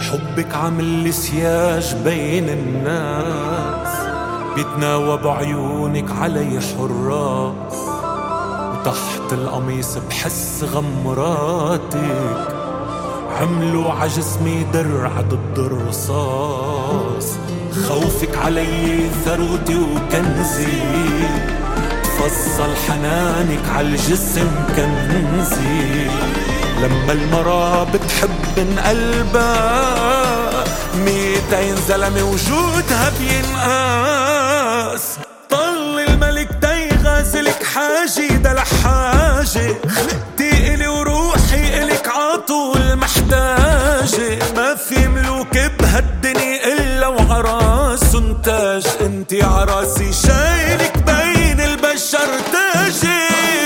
حبك عامل لي سياج بين الناس، بيتناوى بعيونك علي حراس، وتحت القميص بحس غمراتك عملوا عجسمي درع ضد الرصاص. خوفك علي ثروتي وكنزي، فصل حنانك عالجسم كنزي. لما المرأة بتحب من قلبها 200 زلمة وجودها بينقاس. طل الملك داي غازلك حاجة ده لحاجة، خلقتي إلي وروحي إلك عطول محتاجة. ما في ملوك بهالدنيا إلا وعراس تاج، انتي عراسي شايلك بين البشر تاجي.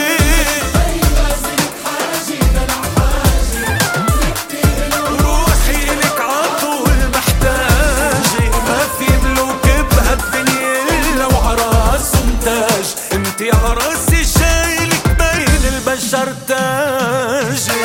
عراسي شايلك بين البشر تاجي.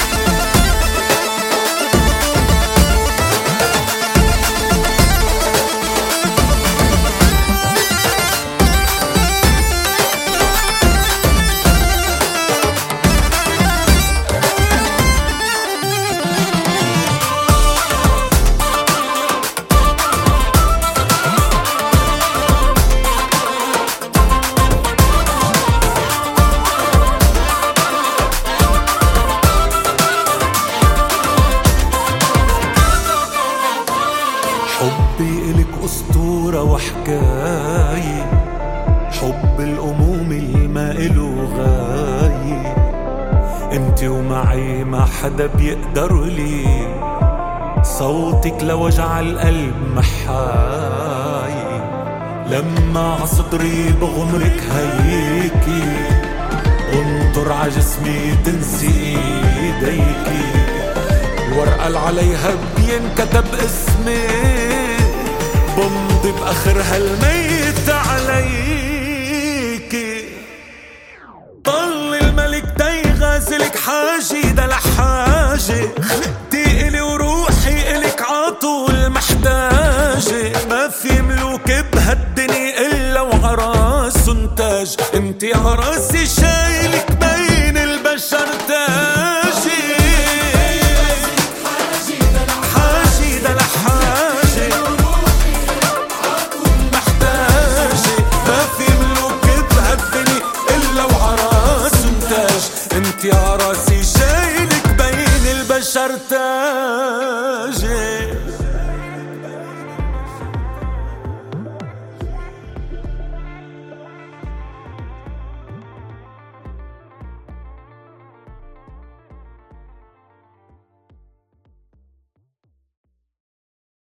حبي إلك أسطورة وحكاية، حب الأموم اللي ما إله غاية. انتي ومعي ما حدا بيقدر لي، صوتك لوجع القلب محاي. لما عصدري بغمرك هيكي، انطر عجسمي تنسي ايديكي. الورقة اللي عليها بينكتب اسمي، بمضي بآخرها الميت عليكي. طل الملك داي غازلك حاجة ده لحاجة، خلقتي إلي وروحي إلك عطول محتاجة. ما في ملوك بهالدنيا إلا وعراس تاج، انتي عراسي شايلك بين البشر تاجي. انتي عراسي شايلك بين البشر تاجي.